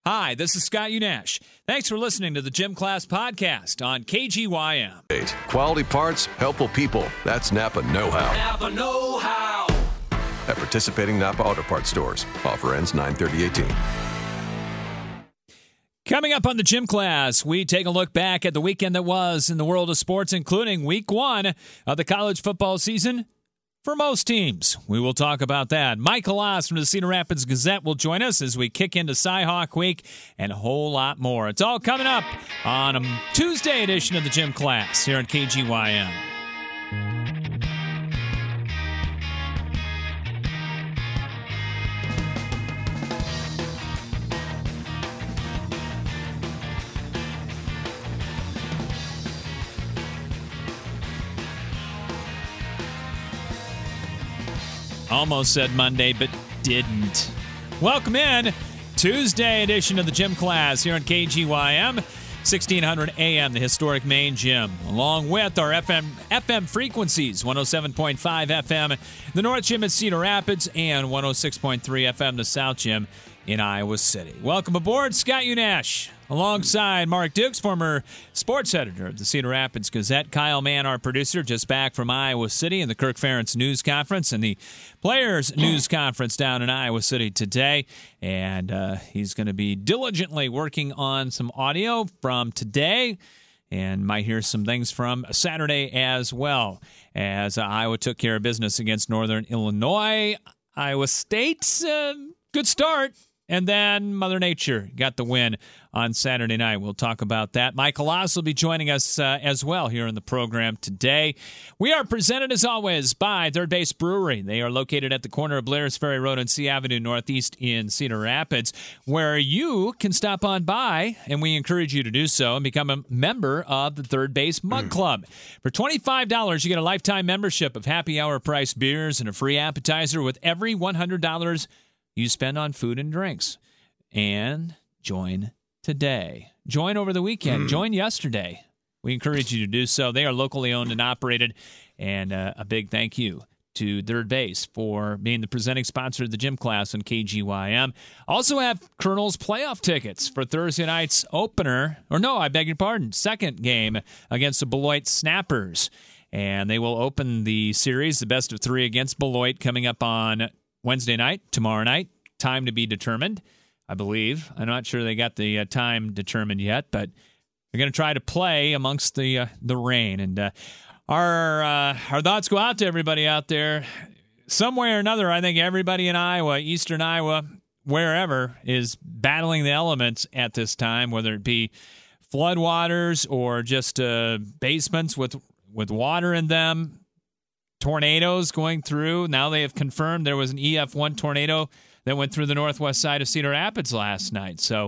Hi, this is Scott Unash. Thanks for listening to the Gym Class Podcast on KGYM. Quality parts, helpful people. That's Napa Know-How. Napa Know-How. At participating Napa Auto Parts stores. Offer ends 9/30/18. Coming up on the Gym Class, we take a look back at the weekend that was in the world of sports, including week 1 of the college football season for most teams. We will talk about that. Mike Halas from the Cedar Rapids Gazette will join us as we kick into Cy-Hawk Week and a whole lot more. It's all coming up on a Tuesday edition of the Gym Class here on KGYM. Almost said Monday, but didn't. Welcome in. Tuesday edition of the Gym Class here on KGYM, 1600 AM, the historic main gym, along with our FM frequencies, 107.5 FM, the North Gym at Cedar Rapids, and 106.3 FM, the South Gym in Iowa City. Welcome aboard, Scott Unash, alongside Mark Dukes, former sports editor of the Cedar Rapids Gazette. Kyle Mann, our producer, just back from Iowa City and the Kirk Ferentz News Conference and the Players News Conference down in Iowa City today. And he's going to be diligently working on some audio from today and might hear some things from Saturday as well, as Iowa took care of business against Northern Illinois. Iowa State, good start. And then Mother Nature got the win on Saturday night. We'll talk about that. Mike Halas will be joining us as well here in the program today. We are presented, as always, by Third Base Brewery. They are located at the corner of Blair's Ferry Road and C Avenue Northeast in Cedar Rapids, where you can stop on by, and we encourage you to do so, and become a member of the Third Base Mug Club. For $25, you get a lifetime membership of happy hour price beers and a free appetizer with every $100 you spend on food and drinks. And join today. Join over the weekend. Join yesterday. We encourage you to do so. They are locally owned and operated. And a big thank you to Third Base for being the presenting sponsor of the Gym Class on KGYM. Also have Colonel's playoff tickets for Thursday night's opener. Or no, I beg your pardon. Second game against the Beloit Snappers. And they will open the series, the best of 3 against Beloit, coming up on Wednesday night, tomorrow night. Time to be determined, I believe. I'm not sure they got the time determined yet, but they're going to try to play amongst the rain. And our thoughts go out to everybody out there. Some way or another, I think everybody in Iowa, eastern Iowa, wherever, is battling the elements at this time, whether it be floodwaters or just basements with water in them. Tornadoes going through. Now they have confirmed there was an EF1 tornado that went through the northwest side of Cedar Rapids last night. So,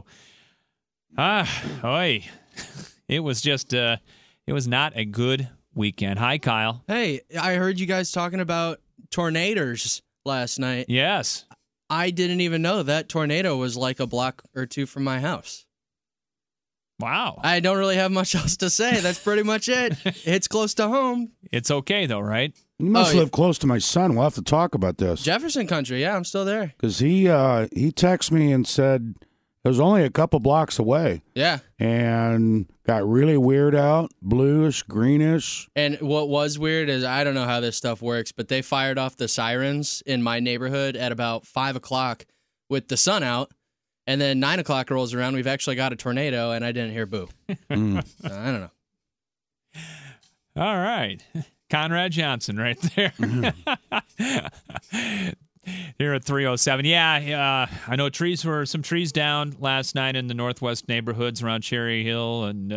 it was just, it was not a good weekend. Hi, Kyle. Hey, I heard you guys talking about tornadoes last night. Yes. I didn't even know that tornado was like a block or 2 from my house. Wow. I don't really have much else to say. That's pretty much it. It's close to home. It's okay, though, right? You must live close to my son. We'll have to talk about this. Jefferson Country, yeah, I'm still there. Because he texted me and said it was only a couple blocks away. Yeah. And got really weird out, bluish, greenish. And what was weird is, I don't know how this stuff works, but they fired off the sirens in my neighborhood at about 5 o'clock with the sun out. And then 9 o'clock rolls around, we've actually got a tornado, and I didn't hear boo. I don't know. All right. Conrad Johnson right there. Here at 307. Yeah, I know some trees down last night in the northwest neighborhoods around Cherry Hill and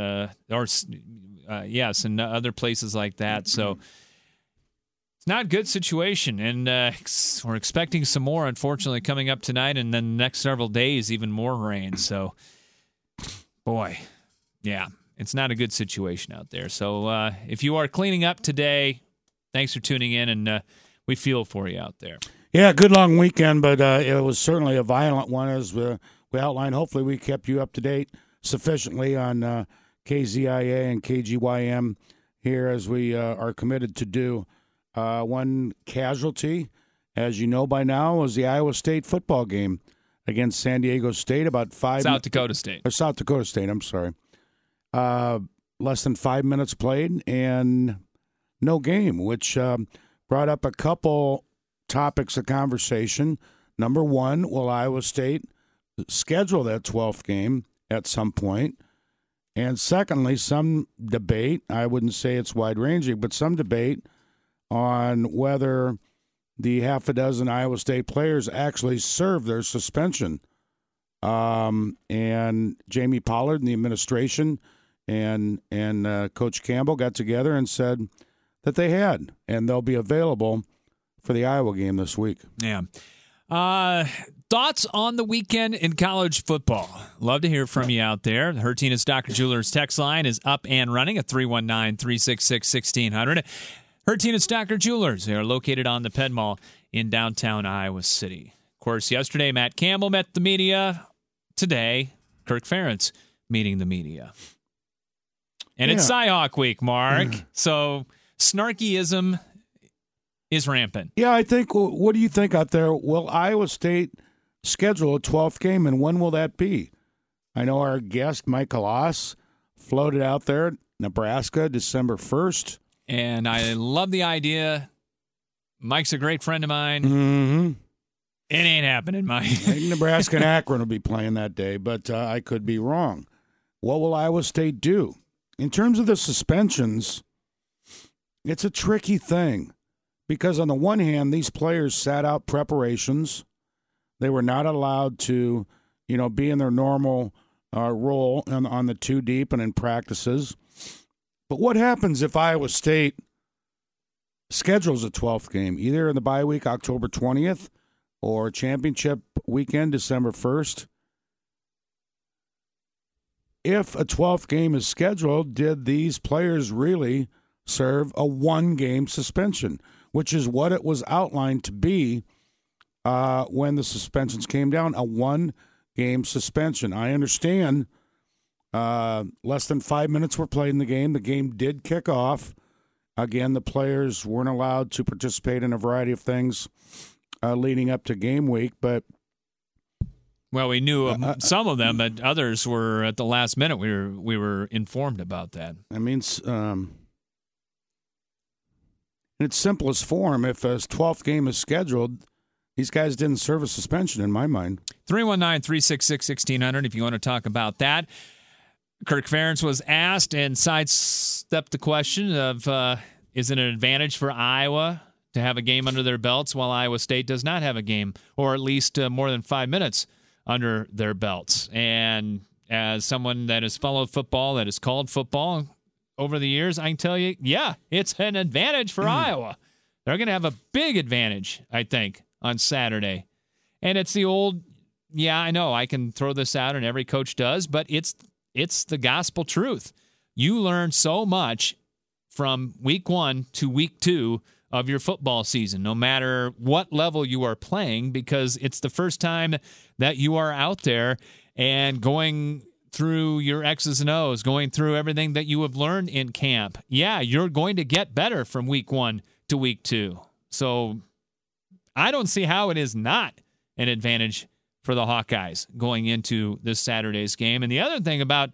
and other places like that. So it's not a good situation, and we're expecting some more, unfortunately, coming up tonight, and then the next several days, even more rain. So, boy, yeah, it's not a good situation out there. So if you are cleaning up today, thanks for tuning in, and we feel for you out there. Yeah, good long weekend, but it was certainly a violent one, as we outlined. Hopefully we kept you up to date sufficiently on KZIA and KGYM here, as we are committed to do. One casualty, as you know by now, was the Iowa State football game against San Diego State. About South Dakota State. Or South Dakota State, I'm sorry. Less than 5 minutes played and no game, which brought up a couple topics of conversation. Number one, will Iowa State schedule that 12th game at some point? And secondly, some debate, I wouldn't say it's wide-ranging, but some debate on whether the half a dozen Iowa State players actually served their suspension. And Jamie Pollard and the administration and Coach Campbell got together and said that they had, and they'll be available for the Iowa game this week. Yeah. Thoughts on the weekend in college football? Love to hear from you out there. The Hertinus Dr. Jewelers text line is up and running at 319-366-1600. Hertinus Dr. Jewelers. They are located on the Penn Mall in downtown Iowa City. Of course, yesterday Matt Campbell met the media. Today, Kirk Ferentz meeting the media. And it's Cyhawk Week, Mark. So snarkyism is rampant. Yeah, I think, what do you think out there? Will Iowa State schedule a 12th game, and when will that be? I know our guest, Mike Kalas, floated out there, Nebraska, December 1st. And I love the idea. Mike's a great friend of mine. Mm-hmm. It ain't happening, Mike. Nebraska and Akron will be playing that day, but I could be wrong. What will Iowa State do? In terms of the suspensions, it's a tricky thing because on the one hand, these players sat out preparations. They were not allowed to, be in their normal role on the two deep and in practices. But what happens if Iowa State schedules a 12th game, either in the bye week, October 20th, or championship weekend, December 1st? If a 12th game is scheduled, did these players really serve a one-game suspension, which is what it was outlined to be when the suspensions came down, a one-game suspension. I understand less than 5 minutes were played in the game. The game did kick off. Again, the players weren't allowed to participate in a variety of things leading up to game week, but well, we knew of some of them, but others were at the last minute. We were informed about that. I mean, in its simplest form, if a 12th game is scheduled, these guys didn't serve a suspension in my mind. 319-366-1600 if you want to talk about that. Kirk Ferentz was asked and sidestepped the question of is it an advantage for Iowa to have a game under their belts while Iowa State does not have a game, or at least more than 5 minutes under their belts. And as someone that has followed football, that has called football over the years, I can tell you, yeah, it's an advantage for Iowa. They're going to have a big advantage, I think, on Saturday. And it's the old, I know I can throw this out and every coach does, but it's the gospel truth. You learn so much from week 1 to week 2 of your football season, no matter what level you are playing, because it's the first time that you are out there and going through your X's and O's, going through everything that you have learned in camp. Yeah, you're going to get better from week 1 to week 2. So I don't see how it is not an advantage for the Hawkeyes going into this Saturday's game. And the other thing about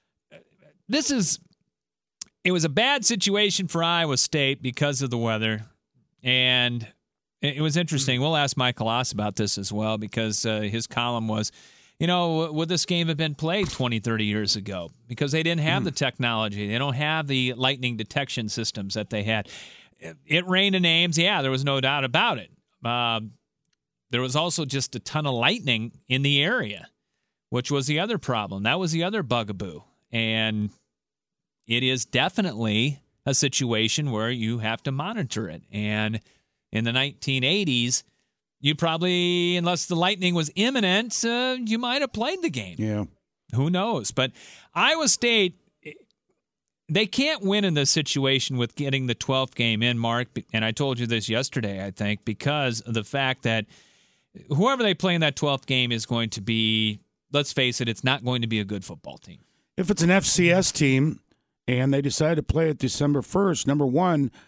it was a bad situation for Iowa State because of the weather. And it was interesting. We'll ask Mike Kalas about this as well, because his column was, would this game have been played 20, 30 years ago? Because they didn't have the technology. They don't have the lightning detection systems that they had. It rained in Ames. Yeah, there was no doubt about it. There was also just a ton of lightning in the area, which was the other problem. That was the other bugaboo. And it is definitely a situation where you have to monitor it. And in the 1980s, you probably, unless the lightning was imminent, you might have played the game. Yeah. Who knows? But Iowa State, they can't win in this situation with getting the 12th game in, Mark. And I told you this yesterday, I think, because of the fact that whoever they play in that 12th game is going to be, let's face it, it's not going to be a good football team. If it's an FCS team and they decide to play it December 1st, number one,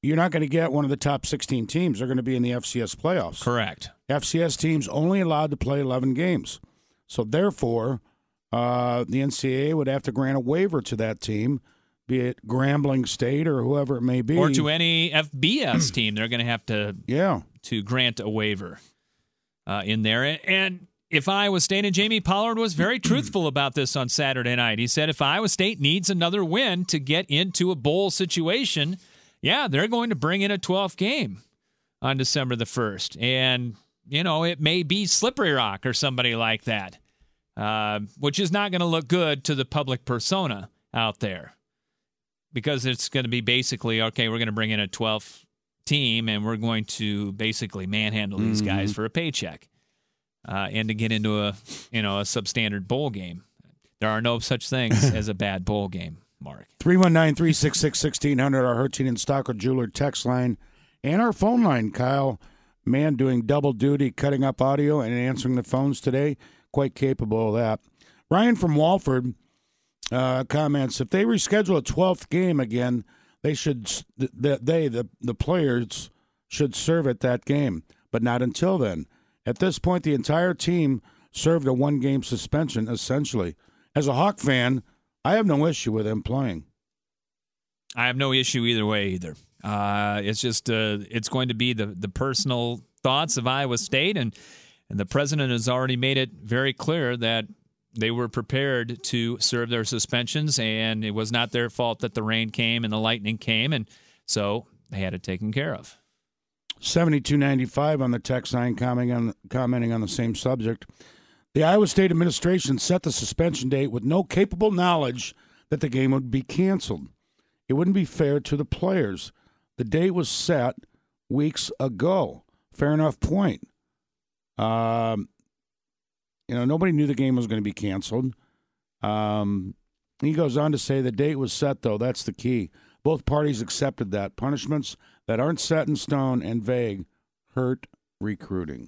you're not going to get one of the top 16 teams. They're going to be in the FCS playoffs. Correct. FCS teams only allowed to play 11 games. So therefore, the NCAA would have to grant a waiver to that team, be it Grambling State or whoever it may be. Or to any FBS team, they're going to have to grant a waiver in there. And if Iowa State, and Jamie Pollard was very truthful about this on Saturday night. He said if Iowa State needs another win to get into a bowl situation, yeah, they're going to bring in a 12th game on December the 1st. And, it may be Slippery Rock or somebody like that, which is not going to look good to the public persona out there, because it's going to be basically, okay, we're going to bring in a 12th team and we're going to basically manhandle these guys for a paycheck. And to get into a substandard bowl game. There are no such things as a bad bowl game, Mark. 319-366-1600, our Hertzing and Stocker Jeweler text line, and our phone line. Kyle, man, doing double duty, cutting up audio and answering the phones today. Quite capable of that. Ryan from Walford comments, if they reschedule a 12th game again, the players should serve at that game, but not until then. At this point, the entire team served a one-game suspension, essentially. As a Hawk fan, I have no issue with them playing. I have no issue either way either. It's just it's going to be the personal thoughts of Iowa State, and the president has already made it very clear that they were prepared to serve their suspensions, and it was not their fault that the rain came and the lightning came, and so they had it taken care of. 7295 on the text line commenting on the same subject. The Iowa State administration set the suspension date with no capable knowledge that the game would be canceled. It wouldn't be fair to the players. The date was set weeks ago. Fair enough point. Nobody knew the game was going to be canceled. He goes on to say the date was set, though. That's the key. Both parties accepted that. Punishments that aren't set in stone and vague hurt recruiting.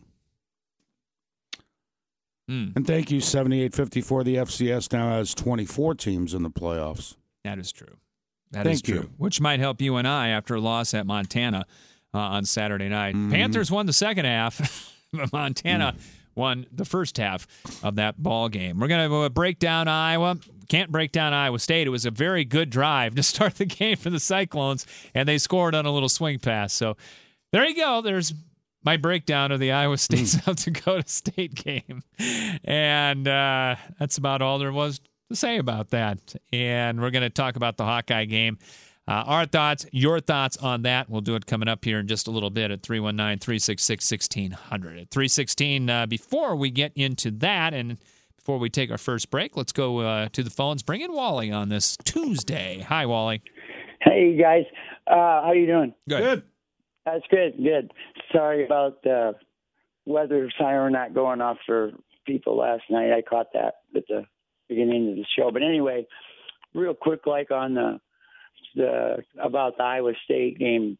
And thank you, 7854. The FCS now has 24 teams in the playoffs. That is true. That is true. Which might help you and I after a loss at Montana on Saturday night. Panthers won the second half, but Montana won the first half of that ball game. We're going to break down Iowa. Can't break down Iowa State. It was a very good drive to start the game for the Cyclones, and they scored on a little swing pass. So there you go. There's my breakdown of the Iowa State South Dakota State game. And that's about all there was to say about that. And we're going to talk about the Hawkeye game. Our thoughts, your thoughts on that. We'll do it coming up here in just a little bit at 319-366-1600. At 316, before we get into that and before we take our first break, let's go to the phones. Bring in Wally on this Tuesday. Hi, Wally. Hey, guys. How you doing? Good. That's good. Good. Sorry about the weather siren not going off for people last night. I caught that at the beginning of the show. But anyway, real quick, like on about the Iowa State game,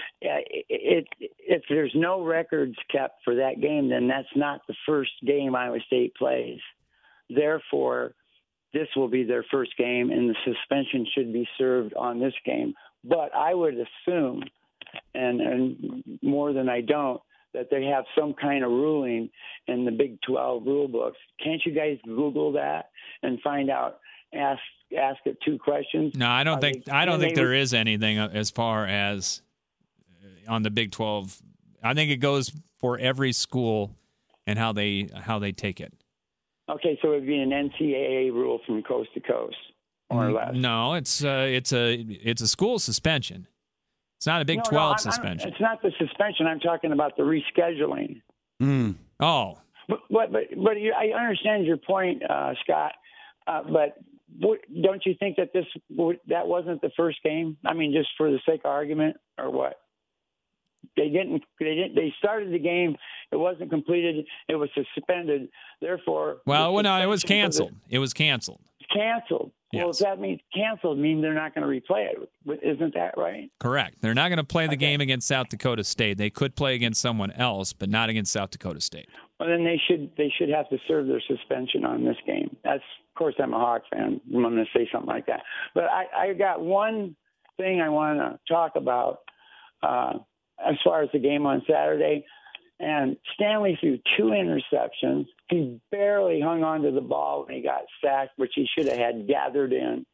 if there's no records kept for that game, then that's not the first game Iowa State plays. Therefore, this will be their first game, and the suspension should be served on this game. But I would assume, and more than I don't, that they have some kind of ruling in the Big 12 rule books. Can't you guys Google that and find out? Ask it two questions. No, I don't think there is anything as far as on the Big 12. I think it goes for every school and how they take it. Okay, so it would be an NCAA rule from coast to coast, more or less. No, it's a school suspension. It's not a Big 12 suspension. It's not the suspension. I'm talking about the rescheduling. Oh. But I understand your point, Scott. But don't you think that that wasn't the first game? I mean, just for the sake of argument, or what? They started the game. It wasn't completed. It was suspended. Therefore, no, it was canceled. It was canceled. Canceled. Yes. Well, does that mean canceled mean they're not going to replay it? Isn't that right? Correct. They're not going to play the game against South Dakota State. They could play against someone else, but not against South Dakota State. Well, then they should have to serve their suspension on this game. Of course, I'm a Hawk fan. I'm going to say something like that. But I got one thing I want to talk about as far as the game on Saturday. And Stanley threw 2 interceptions. He barely hung on to the ball when he got sacked, which he should have had gathered in.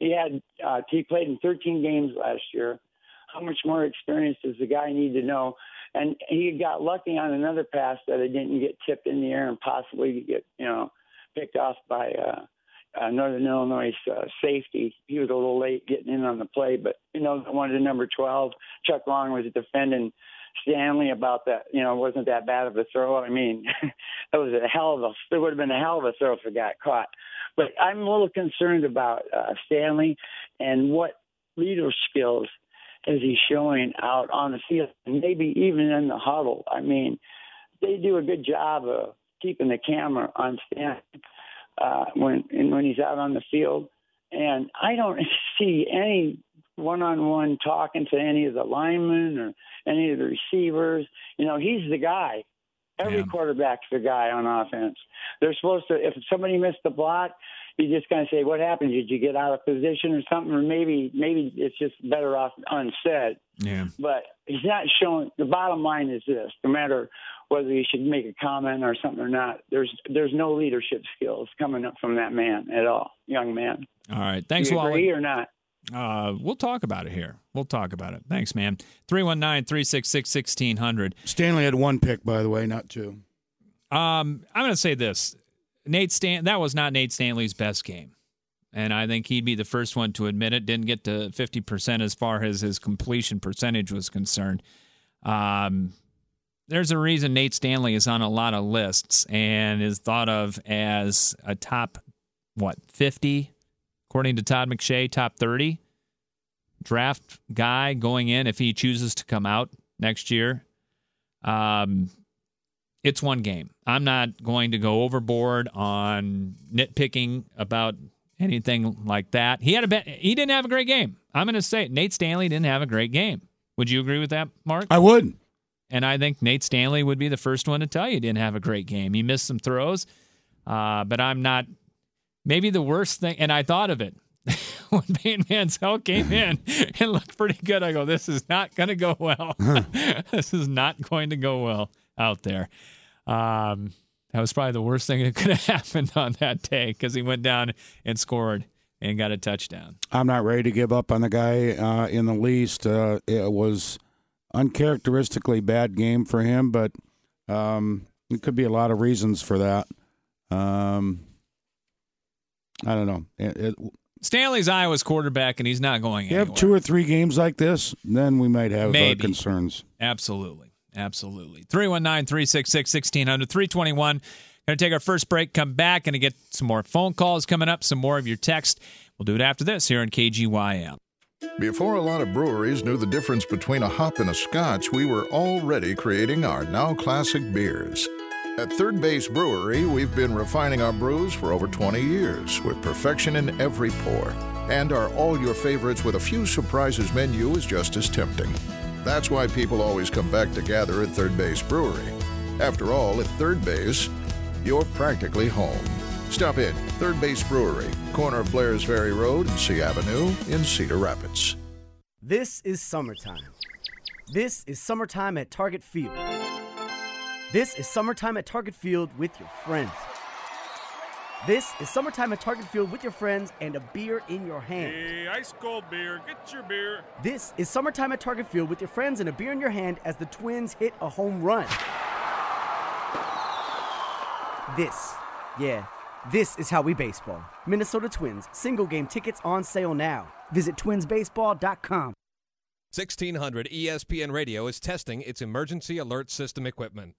He played in 13 games last year. How much more experience does the guy need to know? And he got lucky on another pass that it didn't get tipped in the air and possibly get, picked off by Northern Illinois safety. He was a little late getting in on the play, but, one of the number 12, Chuck Long, was defending Stanley about that. It wasn't that bad of a throw. I mean, it would have been a hell of a throw if it got caught. But I'm a little concerned about Stanley and what leader skills is he showing out on the field, and maybe even in the huddle. I mean, they do a good job of keeping the camera on Stanley when he's out on the field. And I don't see any one-on-one talking to any of the linemen or any of the receivers. He's the guy. Every quarterback's the guy on offense. They're supposed to, if somebody missed the block, you just kind of say, what happened? Did you get out of position or something? Or maybe it's just better off unsaid. Yeah. But he's not showing. The bottom line is this: no matter whether you should make a comment or something or not, there's no leadership skills coming up from that man at all, young man. All right. Thanks, Do you Wally. agree or not? We'll talk about it here. We'll talk about it. Thanks, man. 319-366-1600. Stanley had 1 pick, by the way, not 2. I'm going to say this. That was not Nate Stanley's best game. And I think he'd be the first one to admit it. Didn't get to 50% as far as his completion percentage was concerned. There's a reason Nate Stanley is on a lot of lists and is thought of as a top, 50? According to Todd McShay, top 30 draft guy going in if he chooses to come out next year. It's one game. I'm not going to go overboard on nitpicking about anything like that. He didn't have a great game. I'm going to say Nate Stanley didn't have a great game. Would you agree with that, Mark? I would. And I think Nate Stanley would be the first one to tell you he didn't have a great game. He missed some throws, but I'm not. Maybe the worst thing, and I thought of it when Peyton Mansell came in and looked pretty good. I go, this is not going to go well. This is not going to go well out there. That was probably the worst thing that could have happened on that day because he went down and scored and got a touchdown. I'm not ready to give up on the guy in the least. It was uncharacteristically bad game for him, but it could be a lot of reasons for that. I don't know. Stanley's Iowa's quarterback, and he's not going anywhere. You have 2 or 3 games like this, then we might have concerns. Absolutely. 319-366-1600, 321. Going to take our first break, come back, and get some more phone calls coming up, some more of your text. We'll do it after this here on KGYM. Before a lot of breweries knew the difference between a hop and a scotch, we were already creating our now classic beers. At Third Base Brewery, we've been refining our brews for over 20 years with perfection in every pour. And our all-your-favorites with a few surprises menu is just as tempting. That's why people always come back to gather at Third Base Brewery. After all, at Third Base, you're practically home. Stop in Third Base Brewery, corner of Blairs Ferry Road and C Avenue in Cedar Rapids. This is summertime. This is summertime at Target Field. This is summertime at Target Field with your friends. This is summertime at Target Field with your friends and a beer in your hand. Hey, ice cold beer. Get your beer. This is summertime at Target Field with your friends and a beer in your hand as the Twins hit a home run. This is how we baseball. Minnesota Twins. Single game tickets on sale now. Visit twinsbaseball.com. 1600 ESPN Radio is testing its emergency alert system equipment.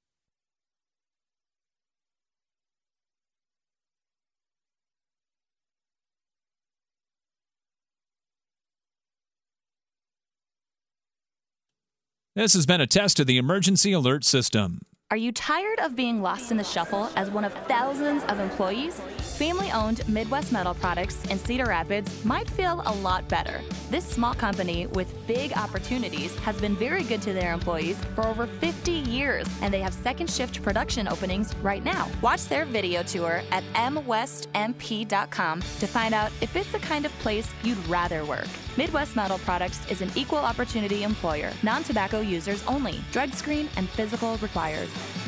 This has been a test of the emergency alert system. Are you tired of being lost in the shuffle as one of thousands of employees? Family-owned Midwest Metal Products in Cedar Rapids might feel a lot better. This small company with big opportunities has been very good to their employees for over 50 years, and they have second shift production openings right now. Watch their video tour at mwestmp.com to find out if it's the kind of place you'd rather work. Midwest Metal Products is an equal opportunity employer, non-tobacco users only, drug screen and physical required.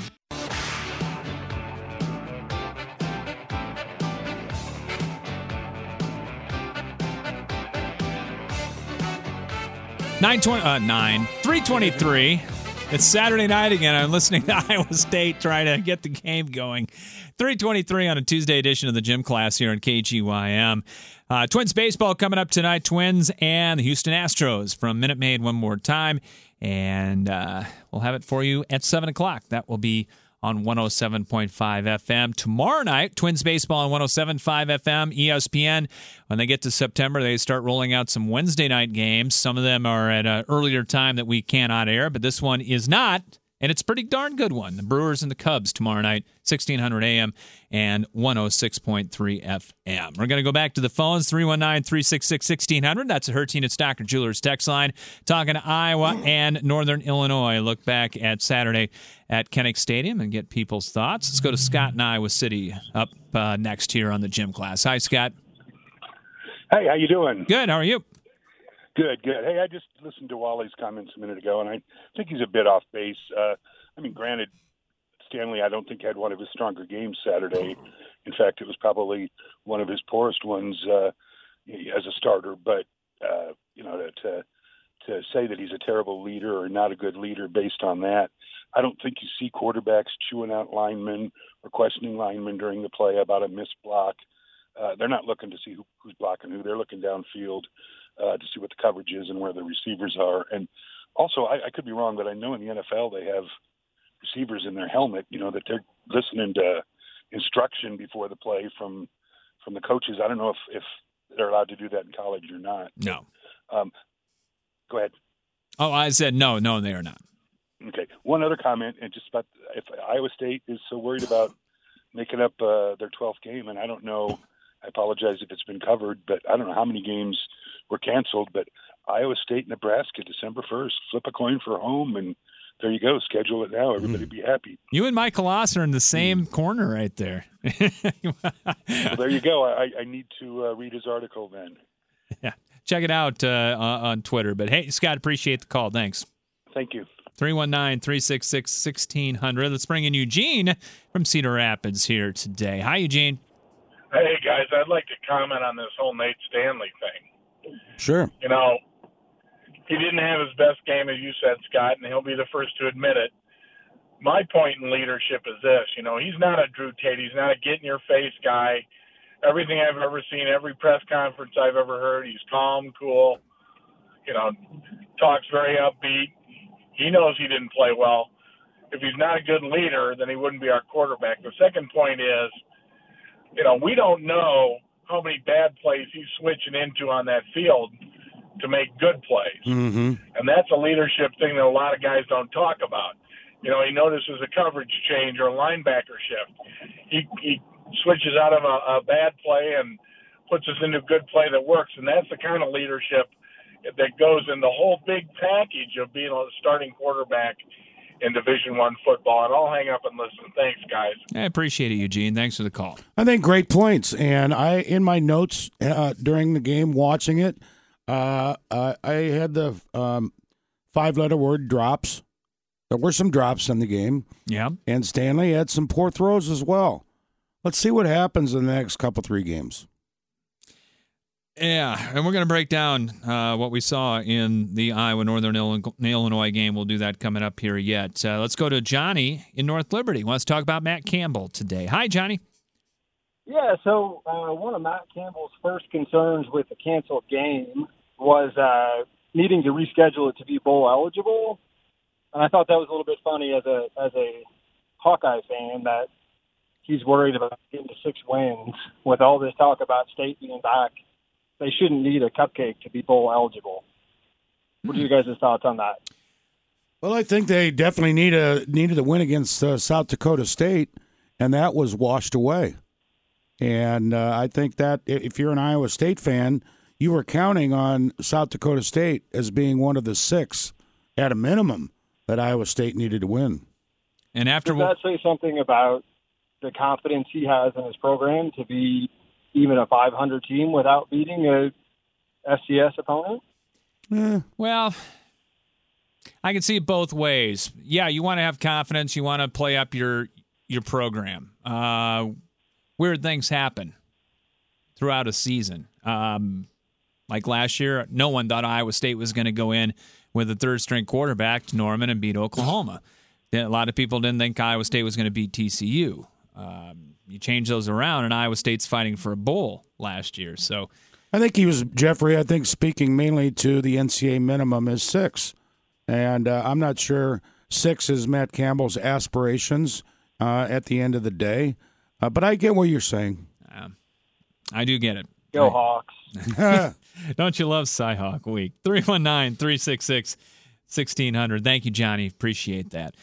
Nine 3:23. It's Saturday night again. I'm listening to Iowa State trying to get the game going. 3:23 on a Tuesday edition of the Gym Class here on KGYM. Twins baseball coming up tonight. Twins and the Houston Astros from Minute Maid one more time. And we'll have it for you at 7 o'clock. That will be on 107.5 FM. Tomorrow night, Twins baseball on 107.5 FM, ESPN. When they get to September, they start rolling out some Wednesday night games. Some of them are at an earlier time that we cannot air, but this one is not. And it's a pretty darn good one. The Brewers and the Cubs tomorrow night, 1600 AM and 106.3 FM. We're going to go back to the phones, 319-366-1600. That's a Hertin at Stocker Jewelers text line. Talking to Iowa and Northern Illinois. Look back at Saturday at Kinnick Stadium and get people's thoughts. Let's go to Scott in Iowa City up next here on the Gym Class. Hi, Scott. Hey, how you doing? Good. How are you? Good. Hey, I just listened to Wally's comments a minute ago, and I think he's a bit off base. Granted, Stanley, I don't think had one of his stronger games Saturday. In fact, it was probably one of his poorest ones as a starter. But to say that he's a terrible leader or not a good leader based on that, I don't think you see quarterbacks chewing out linemen or questioning linemen during the play about a missed block. They're not looking to see who's blocking who. They're looking downfield to see what the coverage is and where the receivers are. And also, I could be wrong, but I know in the NFL they have receivers in their helmet, that they're listening to instruction before the play from the coaches. I don't know if they're allowed to do that in college or not. No. Go ahead. Oh, I said no, they are not. Okay. One other comment, and just about if Iowa State is so worried about making up their 12th game, and I don't know, I apologize if it's been covered, but I don't know how many games were canceled, but Iowa State, Nebraska, December 1st, flip a coin for home, and there you go. Schedule it now. Everybody be happy. You and Mike Halas are in the same corner right there. Well, there you go. I need to read his article then. Yeah. Check it out on Twitter. But, hey, Scott, appreciate the call. Thanks. Thank you. 319-366-1600. Let's bring in Eugene from Cedar Rapids here today. Hi, Eugene. Hey, guys. I'd like to comment on this whole Nate Stanley thing. Sure. He didn't have his best game, as you said, Scott, and he'll be the first to admit it. My point in leadership is this. He's not a Drew Tate. He's not a get-in-your-face guy. Everything I've ever seen, every press conference I've ever heard, he's calm, cool, talks very upbeat. He knows he didn't play well. If he's not a good leader, then he wouldn't be our quarterback. The second point is, we don't know how many bad plays he's switching into on that field to make good plays. Mm-hmm. And that's a leadership thing that a lot of guys don't talk about. He notices a coverage change or a linebacker shift. He switches out of a bad play and puts us into a good play that works. And that's the kind of leadership that goes in the whole big package of being a starting quarterback in Division I football. And I'll hang up and listen. Thanks, guys. I appreciate it, Eugene. Thanks for the call. I think great points. And in my notes during the game, watching it, I had the 5-letter word drops. There were some drops in the game. Yeah. And Stanley had some poor throws as well. Let's see what happens in the next couple, 3 games. Yeah, and we're going to break down what we saw in the Iowa-Northern Illinois game. We'll do that coming up here yet. Let's go to Johnny in North Liberty. Wants to talk about Matt Campbell today. Hi, Johnny. Yeah, so one of Matt Campbell's first concerns with the canceled game was needing to reschedule it to be bowl eligible. And I thought that was a little bit funny as a Hawkeye fan that he's worried about getting to 6 wins with all this talk about State being back. They shouldn't need a cupcake to be bowl eligible. What are you guys' thoughts on that? Well, I think they definitely needed a win against South Dakota State, and that was washed away. And I think that if you're an Iowa State fan, you were counting on South Dakota State as being one of the 6, at a minimum, that Iowa State needed to win. And after does that say something about the confidence he has in his program to be even a 500 team without beating FCS opponent? Well, I can see it both ways. Yeah, you want to have confidence. You want to play up your program. Weird things happen throughout a season. Like last year, no one thought Iowa State was going to go in with a third-string quarterback to Norman and beat Oklahoma. A lot of people didn't think Iowa State was going to beat TCU. You change those around, and Iowa State's fighting for a bowl last year. So, I think he was, Jeffrey, I think speaking mainly to the NCAA minimum is 6. And I'm not sure 6 is Matt Campbell's aspirations at the end of the day. But I get what you're saying. I do get it. Go Hawks. Don't you love Cy-Hawk Week? 319-366-1600. Thank you, Johnny. Appreciate that.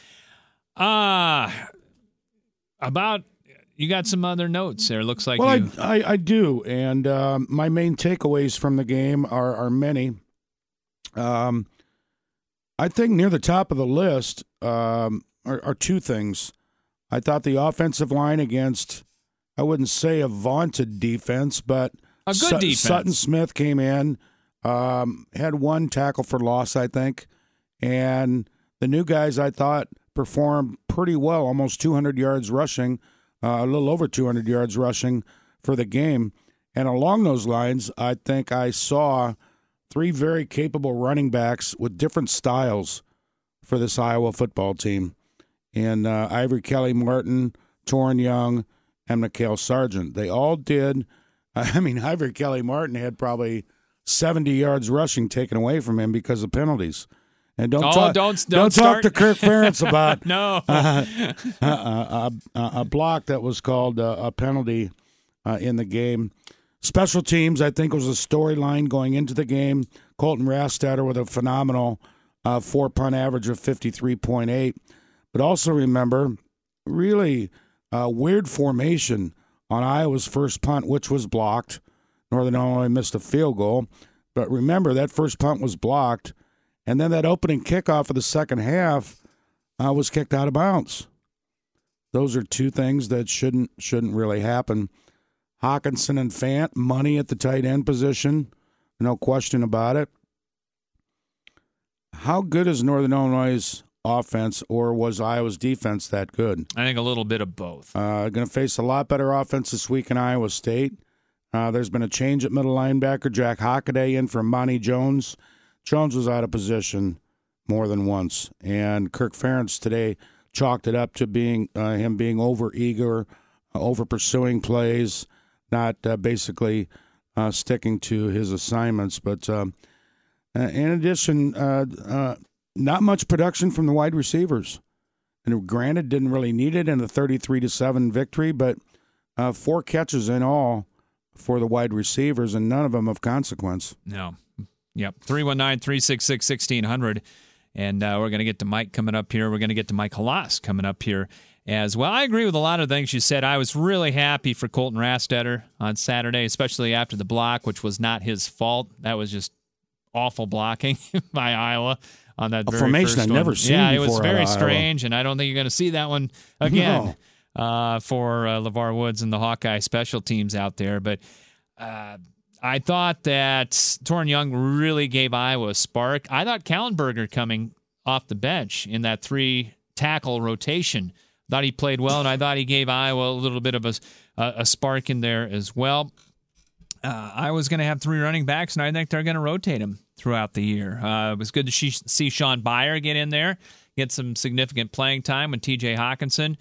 You got some other notes there. Looks like you. I do, and my main takeaways from the game are many. I think near the top of the list are 2 things. I thought the offensive line against, I wouldn't say a vaunted defense, but a good defense. Sutton Smith came in, had 1 tackle for loss, I think, and the new guys I thought performed pretty well, almost 200 yards rushing. A little over 200 yards rushing for the game. And along those lines, I think I saw 3 very capable running backs with different styles for this Iowa football team. And Ivory Kelly-Martin, Torrin Young, and Mikael Sargent. They all did. I mean, Ivory Kelly-Martin had probably 70 yards rushing taken away from him because of penalties. And don't talk to Kirk Ferentz about a block that was called a penalty in the game. Special teams, I think, was a storyline going into the game. Colton Rastetter with a phenomenal 4-punt average of 53.8. But also remember, really weird formation on Iowa's first punt, which was blocked. Northern Illinois missed a field goal. But remember, that first punt was blocked. And then that opening kickoff of the second half was kicked out of bounds. Those are 2 things that shouldn't really happen. Hawkinson and Fant, money at the tight end position, no question about it. How good is Northern Illinois' offense, or was Iowa's defense that good? I think a little bit of both. Going to face a lot better offense this week in Iowa State. There's been a change at middle linebacker. Jack Hockaday in for Monty Jones. Jones was out of position more than once, and Kirk Ferentz today chalked it up to being him being over-eager, over-pursuing plays, not basically sticking to his assignments. But in addition, not much production from the wide receivers. And granted, didn't really need it in a 33-7 victory, but 4 catches in all for the wide receivers, and none of them of consequence. No. Yep, 319-366-1600. And we're going to get to Mike coming up here. We're going to get to Mike Halas coming up here as well. I agree with a lot of things you said. I was really happy for Colton Rastetter on Saturday, especially after the block, which was not his fault. That was just awful blocking by Iowa on that very formation first I've never seen before. Yeah, it before was very Iowa. strange, and I don't think you're going to see that one again for LeVar Woods and the Hawkeye special teams out there. But I thought that Torrin Young really gave Iowa a spark. I thought Kallenberger coming off the bench in that 3-tackle rotation, thought he played well, and I thought he gave Iowa a little bit of a spark in there as well. Iowa's going to have 3 running backs, and I think they're going to rotate them throughout the year. It was good to see Sean Beyer get in there, get some significant playing time when T.J. Hawkinson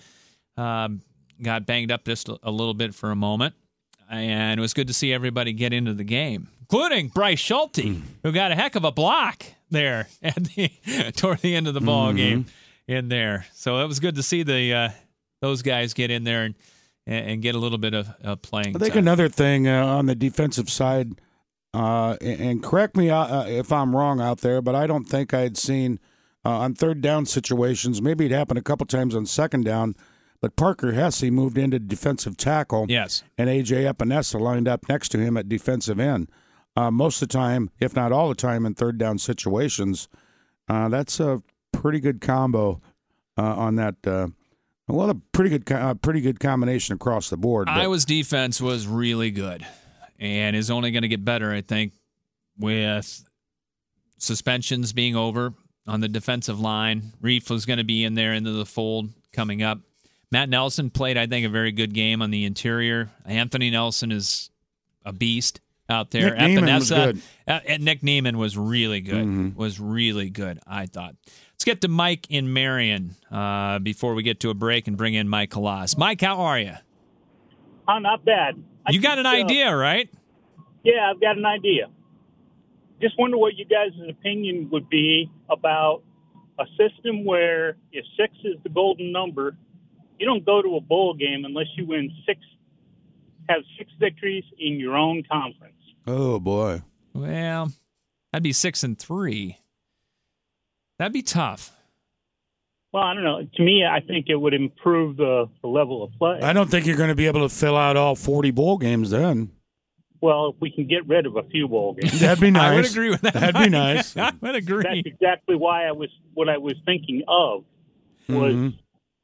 got banged up just a little bit for a moment. And it was good to see everybody get into the game, including Bryce Schulte, who got a heck of a block there toward the end of the ball game in there. So it was good to see those guys get in there and get a little bit of playing time. I think another thing on the defensive side, and correct me if I'm wrong out there, but I don't think I'd seen on third down situations, maybe it happened a couple times on second down, but Parker Hesse moved into defensive tackle. Yes. And A.J. Epinesa lined up next to him at defensive end. Most of the time, if not all the time, in third down situations. That's a pretty good combo on that. A pretty good combination across the board. Iowa's defense was really good and is only going to get better, I think, with suspensions being over on the defensive line. Reef was going to be in there into the fold coming up. Matt Nelson played, I think, a very good game on the interior. Anthony Nelson is a beast out there. Nick Neiman was good. Nick Neiman was really good. Mm-hmm. Was really good, I thought. Let's get to Mike in Marion before we get to a break and bring in Mike Halas. Mike, how are you? Not bad. You got an idea, right? Yeah, I've got an idea. Just wonder what you guys' opinion would be about a system where if 6 is the golden number, you don't go to a bowl game unless you have 6 victories in your own conference. Oh, boy. Well, that'd be 6-3. That'd be tough. Well, I don't know. To me, I think it would improve the level of play. I don't think you're going to be able to fill out all 40 bowl games then. Well, if we can get rid of a few bowl games. That'd be nice. I would agree with that. That'd be nice. I would agree. That's exactly why what I was thinking of was,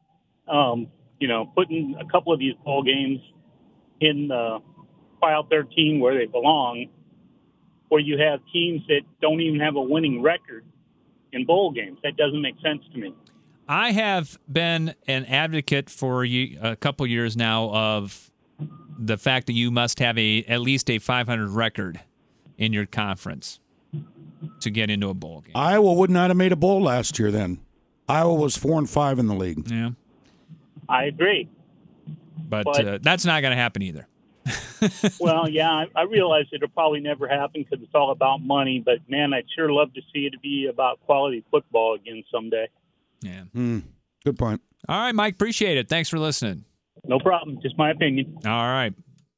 putting a couple of these bowl games in File 13 where they belong, where you have teams that don't even have a winning record in bowl games. That doesn't make sense to me. I have been an advocate for a couple years now of the fact that you must have at least a 500 record in your conference to get into a bowl game. Iowa would not have made a bowl last year then. Iowa was 4-5 in the league. Yeah. I agree. But that's not going to happen either. Well, yeah, I realize it'll probably never happen because it's all about money. But, man, I'd sure love to see it be about quality football again someday. Yeah. Good point. All right, Mike, appreciate it. Thanks for listening. No problem. Just my opinion. All right.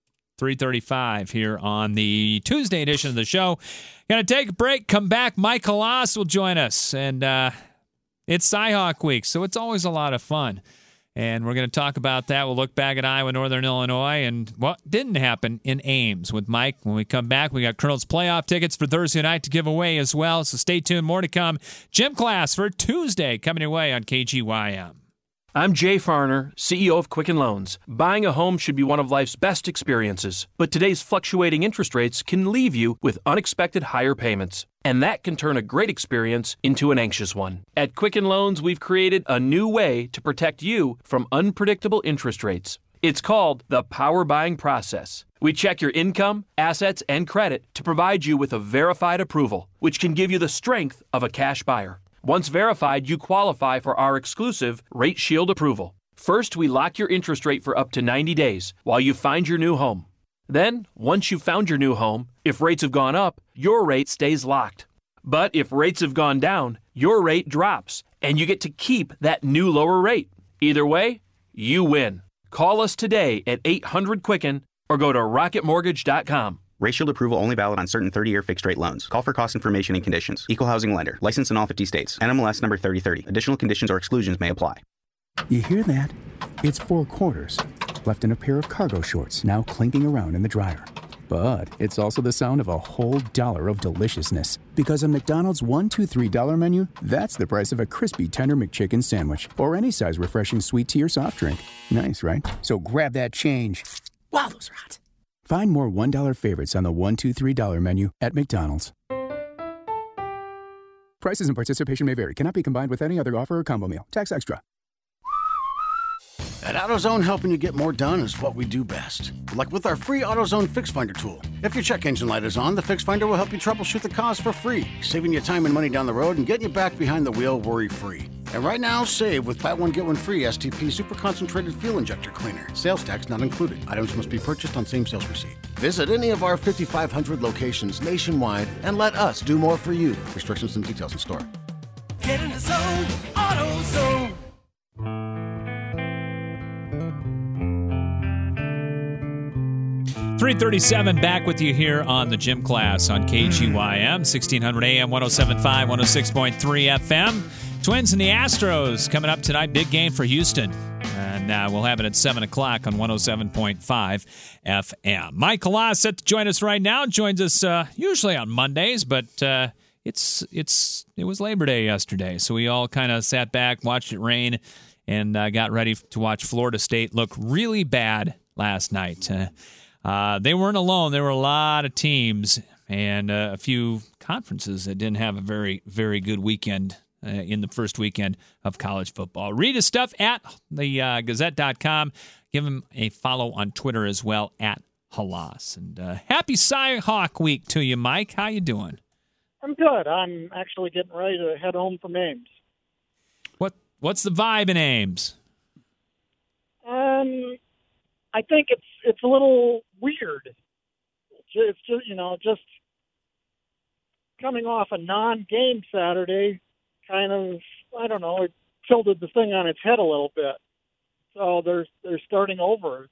3:35 here on the Tuesday edition of the show. Going to take a break, come back. Mike Halas will join us. And it's Cyhawk Week, so it's always a lot of fun. And we're going to talk about that. We'll look back at Iowa, Northern Illinois, and what didn't happen in Ames with Mike. When we come back, we got Colonel's playoff tickets for Thursday night to give away as well. So stay tuned. More to come. Gym class for Tuesday coming your way on KGYM. I'm Jay Farner, CEO of Quicken Loans. Buying a home should be one of life's best experiences, but today's fluctuating interest rates can leave you with unexpected higher payments. And that can turn a great experience into an anxious one. At Quicken Loans, we've created a new way to protect you from unpredictable interest rates. It's called the Power Buying Process. We check your income, assets, and credit to provide you with a verified approval, which can give you the strength of a cash buyer. Once verified, you qualify for our exclusive Rate Shield approval. First, we lock your interest rate for up to 90 days while you find your new home. Then, once you've found your new home, if rates have gone up, your rate stays locked. But if rates have gone down, your rate drops, and you get to keep that new lower rate. Either way, you win. Call us today at 800-QUICKEN or go to rocketmortgage.com. Rate Shield approval only valid on certain 30-year fixed-rate loans. Call for cost information and conditions. Equal housing lender. Licensed in all 50 states. NMLS number 3030. Additional conditions or exclusions may apply. You hear that? It's 4 quarters left in a pair of cargo shorts now clinking around in the dryer. But it's also the sound of a whole dollar of deliciousness. Because a McDonald's $1, $2, $3 menu, that's the price of a crispy, tender McChicken sandwich. Or any size refreshing sweet tea or soft drink. Nice, right? So grab that change. Wow, those are hot. Find more $1 favorites on the $1, $2, $3 menu at McDonald's. Prices and participation may vary. Cannot be combined with any other offer or combo meal. Tax extra. At AutoZone, helping you get more done is what we do best. Like with our free AutoZone Fix Finder tool. If your check engine light is on, the Fix Finder will help you troubleshoot the cause for free, saving you time and money down the road and getting you back behind the wheel worry-free. And right now, save with Buy One Get One Free STP Super Concentrated Fuel Injector Cleaner. Sales tax not included. Items must be purchased on same sales receipt. Visit any of our 5,500 locations nationwide and let us do more for you. Restrictions and details in store. Get in the zone, AutoZone. .337 back with you here on the Gym Class on KGYM, 1600 AM, 107.5, 106.3 FM. Twins and the Astros coming up tonight. Big game for Houston. And we'll have it at 7 o'clock on 107.5 FM. Mike Halas set to join us right now. Joins us usually on Mondays, but it was Labor Day yesterday. So we all kind of sat back, watched it rain, and got ready to watch Florida State look really bad last night. They weren't alone. There were a lot of teams and a few conferences that didn't have a very, very good weekend in the first weekend of college football. Read his stuff at the Gazette.com. Give him a follow on Twitter as well at Halas. And happy Cy-Hawk week to you, Mike. How you doing? I'm good. I'm actually getting ready to head home from Ames. What's the vibe in Ames? I think it's a little weird. It's just just coming off a non-game Saturday, kind of, I don't know, it tilted the thing on its head a little bit. So they're starting over.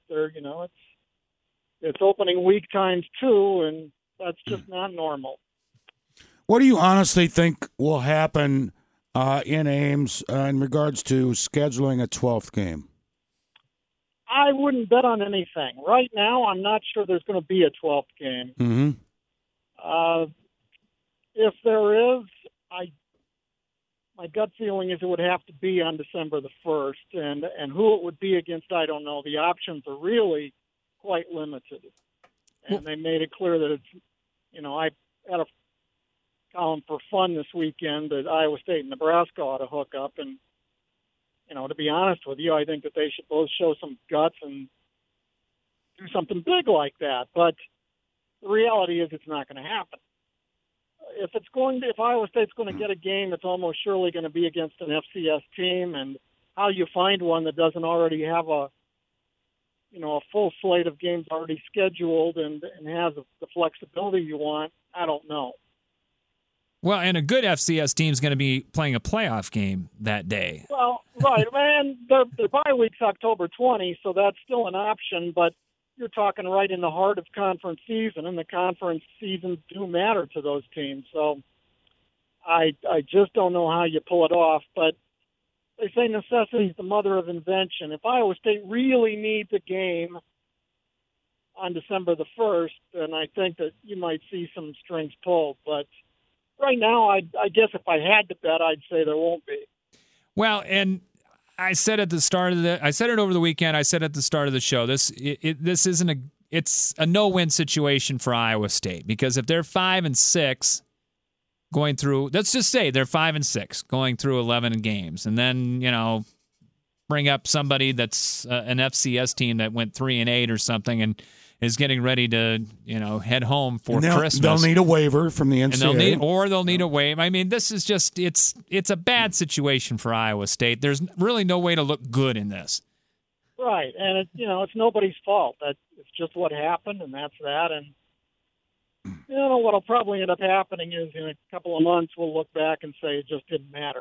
It's opening week times 2, and that's just not normal. What do you honestly think will happen in Ames in regards to scheduling a 12th game? I wouldn't bet on anything. Right now, I'm not sure there's going to be a 12th game. Mm-hmm. If there is, my gut feeling is it would have to be on December the 1st, and who it would be against, I don't know. The options are really quite limited, and they made it clear that it's, I had a column for fun this weekend that Iowa State and Nebraska ought to hook up, and to be honest with you, I think that they should both show some guts and do something big like that. But the reality is it's not going to happen. If Iowa State's going to get a game, it's almost surely going to be against an FCS team. And how you find one that doesn't already have a full slate of games already scheduled and has the flexibility you want, I don't know. Well, and a good FCS team's going to be playing a playoff game that day. Well, right, man. Their bye week's October 20, so that's still an option. But you're talking right in the heart of conference season, and the conference seasons do matter to those teams. So I just don't know how you pull it off. But they say necessity is the mother of invention. If Iowa State really needs a game on December the 1st, then I think that you might see some strings pulled. But right now, I guess if I had to bet, I'd say there won't be. Well, and I said at the start of I said it over the weekend. I said at the start of the show, this isn't it's a no-win situation for Iowa State, because if they're 5-6 going through, let's just say they're 5-6 going through 11 games, and then bring up somebody that's an FCS team that went 3-8 or something and is getting ready to, head home for Christmas. They'll need a waiver from the NCAA. They'll need a waiver. I mean, this is just, it's a bad situation for Iowa State. There's really no way to look good in this. Right, and it's nobody's fault. It's just what happened, and that's that. And what'll probably end up happening is in a couple of months we'll look back and say it just didn't matter.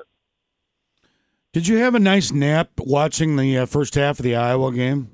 Did you have a nice nap watching the first half of the Iowa game?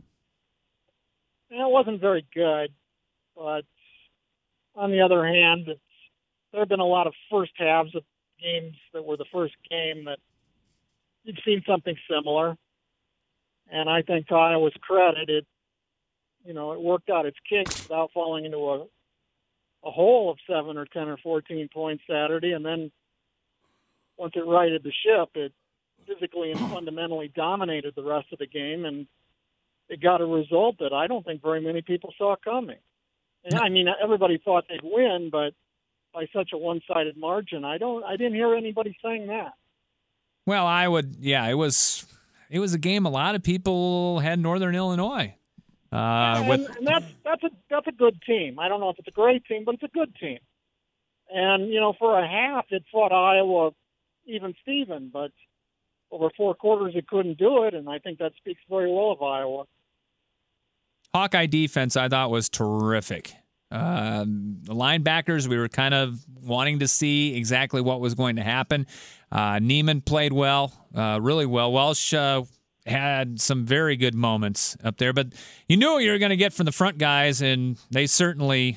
It wasn't very good, but on the other hand, there have been a lot of first halves of games that were the first game that you've seen something similar. And I think to Iowa's credit, it worked out its kinks without falling into a hole of 7 or 10 or 14 points Saturday. And then once it righted the ship, it physically and fundamentally dominated the rest of the game, and it got a result that I don't think very many people saw coming. And, I mean, everybody thought they'd win, but by such a one-sided margin, I didn't hear anybody saying that. Well, it was a game a lot of people had Northern Illinois. And that's a good team. I don't know if it's a great team, but it's a good team. And, for a half, it fought Iowa even Steven, but over 4 quarters it couldn't do it, and I think that speaks very well of Iowa. Hawkeye defense, I thought, was terrific. The linebackers, we were kind of wanting to see exactly what was going to happen. Neiman played well, really well. Welsh had some very good moments up there, but you knew what you were going to get from the front guys, and they certainly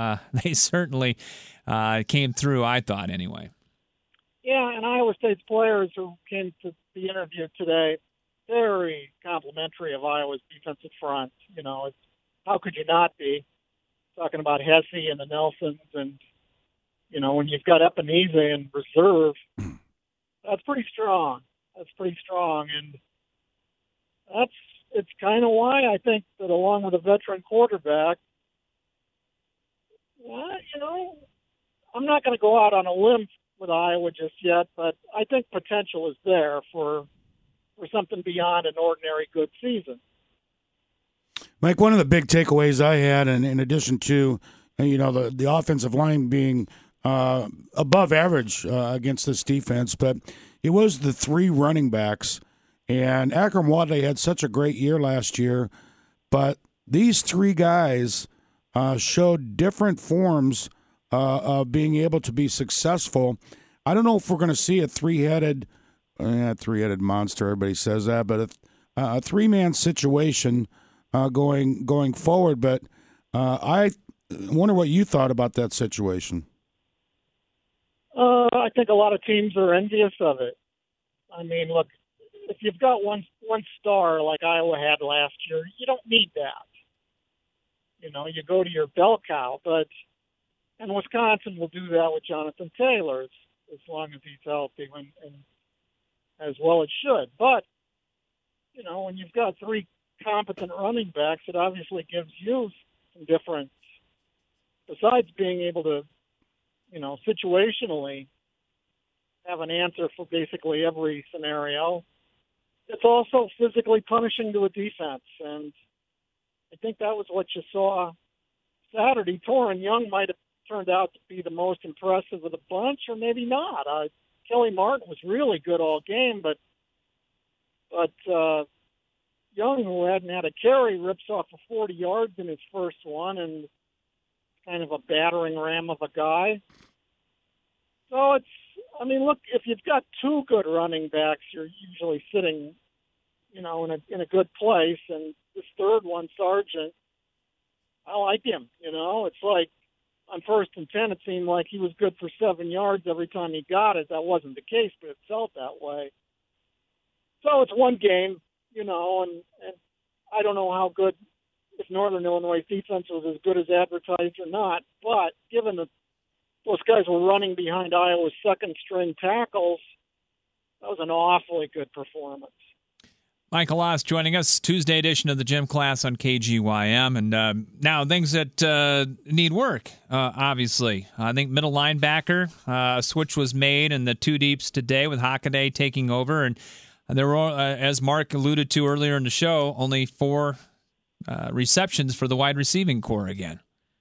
came through, I thought, anyway. Yeah, and Iowa State's players who came to the interview today, very complimentary of Iowa's defensive front. How could you not be? Talking about Hesse and the Nelsons, and when you've got Epineze in reserve, that's pretty strong. And it's kind of why I think that along with a veteran quarterback, I'm not going to go out on a limb with Iowa just yet, but I think potential is there for something beyond an ordinary good season. Mike, one of the big takeaways I had, and in addition to the offensive line being above average against this defense, but it was the three running backs. And Akram Wadley had such a great year last year, but these three guys showed different forms of being able to be successful. I don't know if we're going to see a three-headed monster. Everybody says that, but a three-man situation going forward. But I wonder what you thought about that situation. I think a lot of teams are envious of it. I mean, look, if you've got one star like Iowa had last year, you don't need that. You go to your bell cow, and Wisconsin will do that with Jonathan Taylor as long as he's healthy and as well it should. But, when you've got three competent running backs, it obviously gives you some different, besides being able to, situationally have an answer for basically every scenario. It's also physically punishing to a defense, and I think that was what you saw Saturday. Torrin Young might have turned out to be the most impressive of the bunch, or maybe not. Kelly Martin was really good all game, but Young, who hadn't had a carry, rips off for 40 yards in his first one, and kind of a battering ram of a guy. So look, if you've got two good running backs, you're usually sitting, in a good place. And this third one, Sargent, I like him. It's like on 1st and 10, it seemed like he was good for 7 yards every time he got it. That wasn't the case, but it felt that way. So it's one game, and I don't know how good, if Northern Illinois defense was as good as advertised or not, but given that those guys were running behind Iowa's second-string tackles, that was an awfully good performance. Michael Oss joining us, Tuesday edition of the Gym Class on KGYM. And now things that need work, obviously. I think middle linebacker, a switch was made in the two deeps today with Hockaday taking over. And there were, as Mark alluded to earlier in the show, only 4 receptions for the wide receiving core again.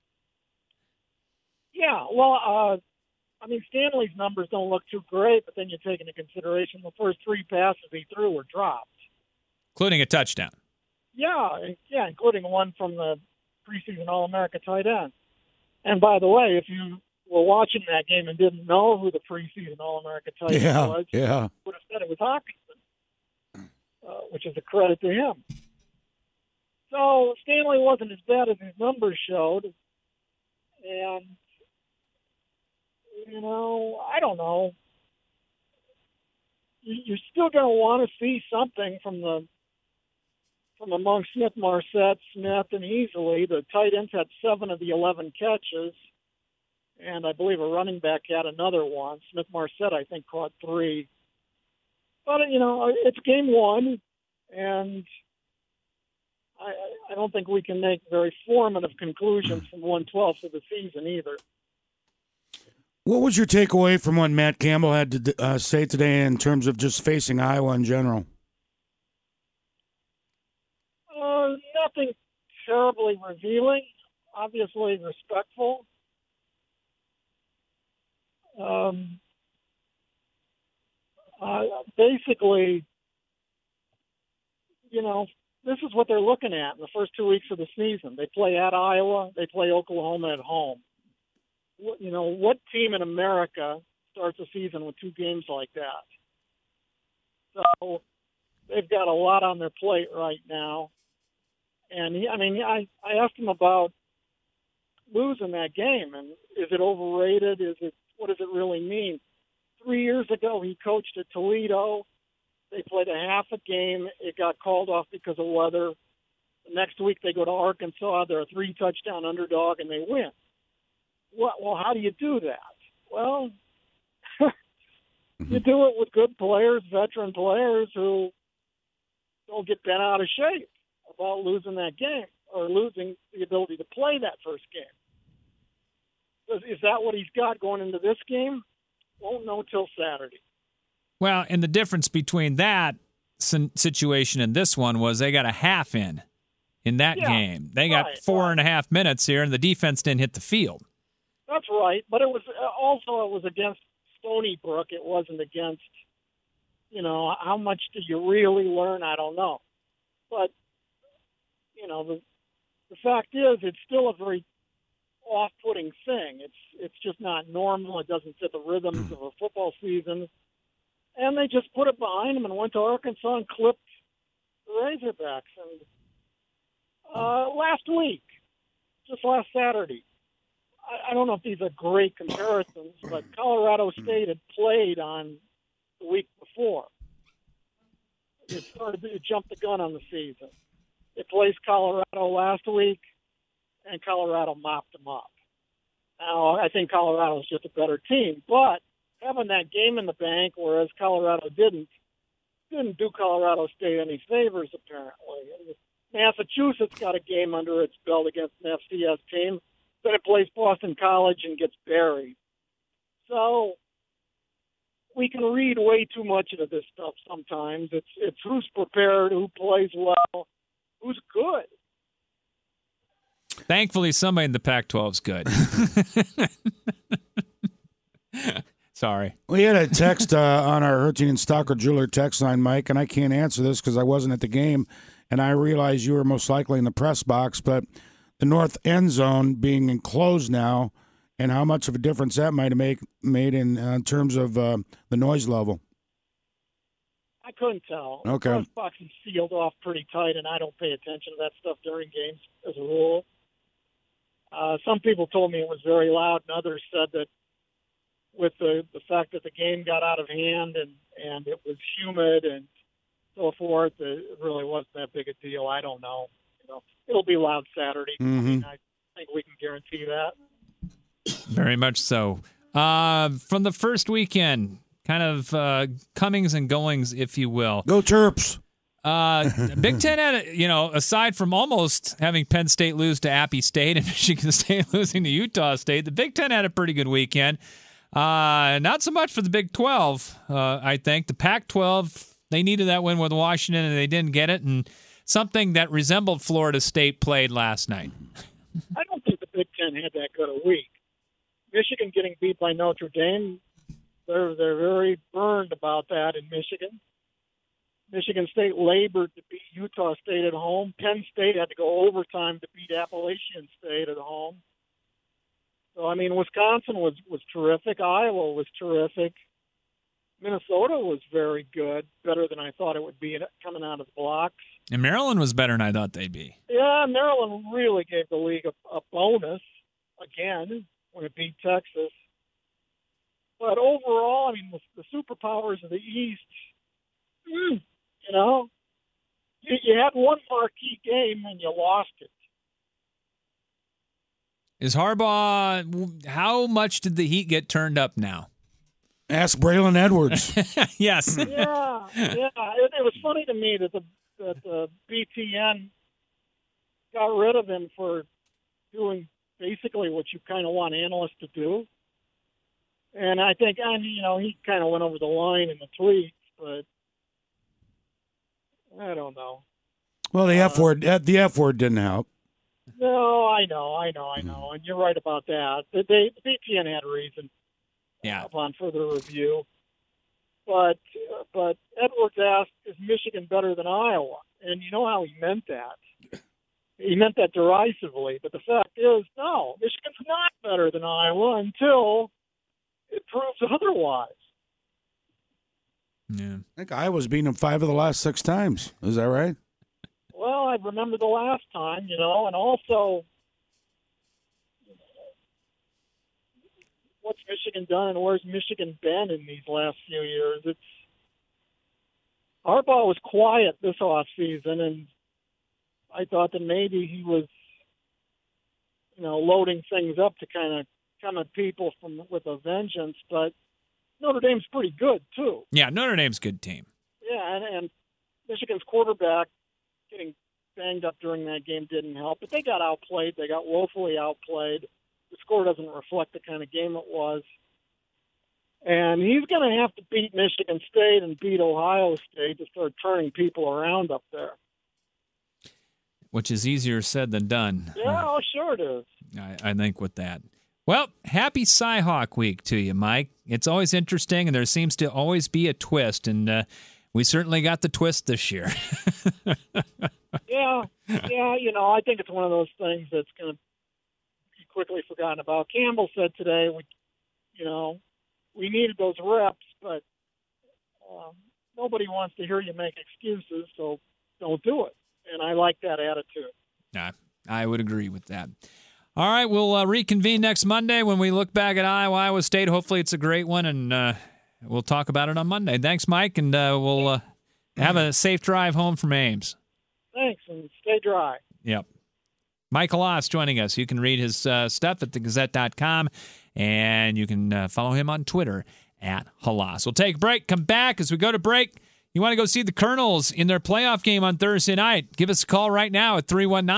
Yeah, well, Stanley's numbers don't look too great, but then you take into consideration the first 3 passes he threw were dropped. Including a touchdown. Yeah, including one from the preseason All-America tight end. And by the way, if you were watching that game and didn't know who the preseason All-America tight end was, you would have said it was Hockenson, which is a credit to him. So Stanley wasn't as bad as his numbers showed. And, I don't know. You're still going to want to see something from among Smith, Marset, Smith, and Easley. The tight ends had 7 of the 11 catches, and I believe a running back had another one. Smith, Marset, I think, caught 3. But, it's game 1, and I don't think we can make very formative conclusions from 1/12 of the season either. What was your takeaway from what Matt Campbell had to say today in terms of just facing Iowa in general? Nothing terribly revealing. Obviously respectful. Basically, this is what they're looking at in the first 2 weeks of the season. They play at Iowa. They play Oklahoma at home. What team in America starts a season with 2 games like that? So they've got a lot on their plate right now. And I asked him about losing that game, and is it overrated? What does it really mean? 3 years ago, he coached at Toledo. They played a half a game. It got called off because of weather. The next week, they go to Arkansas. They're a 3-touchdown underdog, and they win. Well, how do you do that? Well, you do it with good players, veteran players who don't get bent out of shape about losing that game or losing the ability to play that first game. Is that what he's got going into this game? Won't know till Saturday. Well, and the difference between that situation and this one was they got a half in that game. They got 4.5 minutes here, and the defense didn't hit the field. That's right, but it was against Stony Brook. It wasn't against, how much do you really learn? I don't know. But, the fact is it's still a very off-putting thing. It's just not normal. It doesn't fit the rhythms of a football season. And they just put it behind them and went to Arkansas and clipped the Razorbacks. And last week, just last Saturday, I don't know if these are great comparisons, but Colorado State had played on the week before. It jumped the gun on the season. It placed Colorado last week, and Colorado mopped them up. Now, I think Colorado's just a better team, but having that game in the bank, whereas Colorado didn't do Colorado State any favors, apparently. Massachusetts got a game under its belt against an FCS team. Then it plays Boston College and gets buried. So we can read way too much into this stuff sometimes. It's who's prepared, who plays well, who's good. Thankfully, somebody in the Pac-12 is good. Sorry. We had a text on our Herting and Stocker Jeweler text line, Mike, and I can't answer this because I wasn't at the game, and I realize you were most likely in the press box, but the north end zone being enclosed now, and how much of a difference that might have made in terms of the noise level. I couldn't tell. Okay. The press box is sealed off pretty tight, and I don't pay attention to that stuff during games as a rule. Some people told me it was very loud, and others said that with the fact that the game got out of hand and it was humid and so forth, it really wasn't that big a deal. I don't know. It'll be loud Saturday. Mm-hmm. I think we can guarantee that. Very much so. From the first weekend, kind of comings and goings, if you will. Go Terps. Big Ten had, aside from almost having Penn State lose to Appy State and Michigan State losing to Utah State, the Big Ten had a pretty good weekend. Not so much for the Big 12, I think. The Pac-12, they needed that win with Washington, and they didn't get it, and something that resembled Florida State played last night. I don't think the Big Ten had that good a week. Michigan getting beat by Notre Dame, they're very burned about that in Michigan. Michigan State labored to beat Utah State at home. Penn State had to go overtime to beat Appalachian State at home. So, Wisconsin was terrific. Iowa was terrific. Minnesota was very good, better than I thought it would be coming out of the blocks. And Maryland was better than I thought they'd be. Yeah, Maryland really gave the league a bonus, again, when it beat Texas. But overall, the superpowers of the East, you had one marquee game and you lost it. Is Harbaugh, how much did the heat get turned up now? Ask Braylon Edwards. Yes. Yeah. It was funny to me that the BTN got rid of him for doing basically what you kind of want analysts to do. And I think, he kind of went over the line in the tweets, but I don't know. Well, the F word didn't help. No, I know, and you're right about that. The BTN had a reason. Yeah. Upon further review, but Edwards asked, "Is Michigan better than Iowa?" And you know how he meant that. He meant that derisively. But the fact is, no, Michigan's not better than Iowa until it proves otherwise. Yeah. I think Iowa's beaten them 5 of the last 6 times. Is that right? Well, I remember the last time, and also, what's Michigan done and where's Michigan been in these last few years? Harbaugh was quiet this offseason, and I thought that maybe he was, loading things up to kind of come at people with a vengeance. But Notre Dame's pretty good too. Yeah, Notre Dame's a good team. Yeah, and Michigan's quarterback getting banged up during that game didn't help. But they got outplayed. They got woefully outplayed. the score doesn't reflect the kind of game it was. And he's going to have to beat Michigan State and beat Ohio State to start turning people around up there. Which is easier said than done. Yeah, oh, sure it is. I think with that. Well, happy Cyhawk Week to you, Mike. It's always interesting, and there seems to always be a twist, and we certainly got the twist this year. Yeah, I think it's one of those things that's going to be quickly forgotten about. Campbell said today, we needed those reps, but nobody wants to hear you make excuses, so don't do it. And I like that attitude. I would agree with that. All right, we'll reconvene next Monday when we look back at Iowa State. Hopefully it's a great one, and we'll talk about it on Monday. Thanks, Mike, and we'll have a safe drive home from Ames. Thanks, and stay dry. Yep. Mike Halas joining us. You can read his stuff at thegazette.com, and you can follow him on Twitter at Halas. We'll take a break, come back. As we go to break, you want to go see the Colonels in their playoff game on Thursday night? Give us a call right now at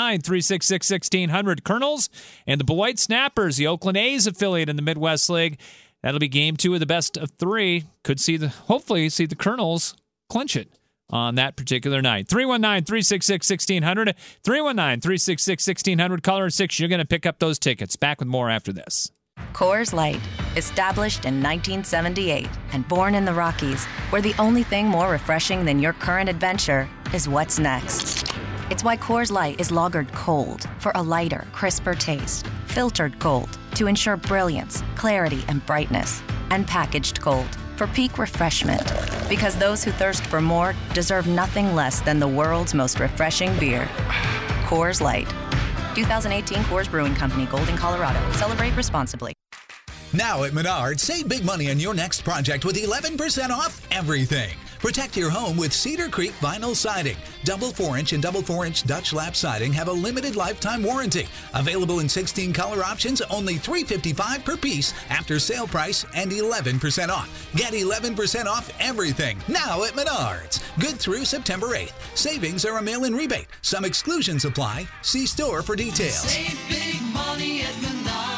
319-366-1600. Colonels and the Beloit Snappers, the Oakland A's affiliate in the Midwest League. That'll be game 2 of the best of 3. Hopefully see the Colonels clinch it on that particular night. 319-366-1600. 319-366-1600. Caller 6, you're going to pick up those tickets. Back with more after this. Coors Light, established in 1978 and born in the Rockies, where the only thing more refreshing than your current adventure is what's next. It's why Coors Light is lagered cold for a lighter, crisper taste, filtered cold to ensure brilliance, clarity, and brightness, and packaged cold for peak refreshment. Because those who thirst for more deserve nothing less than the world's most refreshing beer. Coors Light. 2018 Coors Brewing Company, Golden, Colorado. Celebrate responsibly. Now at Menards, save big money on your next project with 11% off everything. Protect your home with Cedar Creek vinyl siding. Double 4-inch and double 4-inch Dutch lap siding have a limited lifetime warranty. Available in 16 color options, only $355 per piece after sale price and 11% off. Get 11% off everything now at Menards. Good through September 8th. Savings are a mail-in rebate. Some exclusions apply. See store for details. Save big money at Menards.